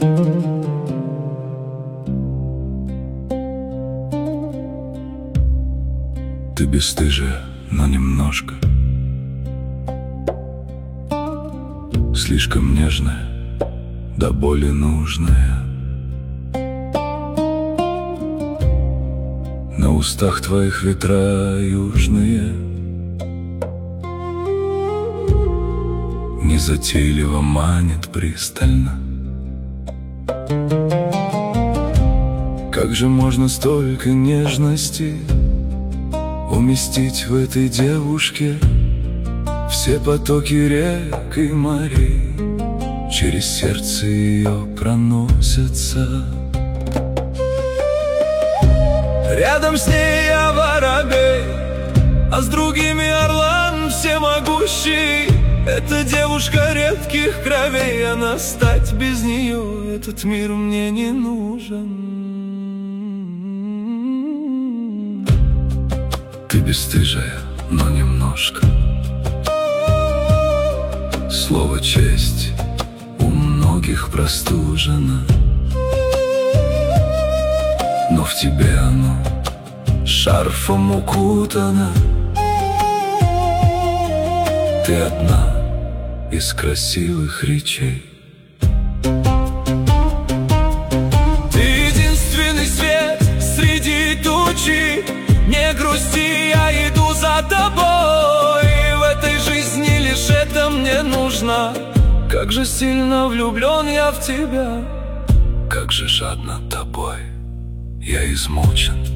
Ты бесстыжая, но немножко слишком нежная, до боли нужная. На устах твоих ветра южные, незатейливо манит пристально. Как же можно столько нежности уместить в этой девушке? Все потоки рек и морей через сердце ее проносятся. Рядом с ней я воробей, а с другими орлан всемогущий. Эта девушка редких кровей, а настать без нее этот мир мне не нужен. Ты бесстыжая, но немножко. Слово «честь» у многих простужено, но в тебе оно шарфом укутано. Ты одна из красивых речей. Ты единственный свет среди тучи. Не грусти, я иду за тобой. В этой жизни лишь это мне нужно. Как же сильно влюблен я в тебя, как же жадно тобой я измучен.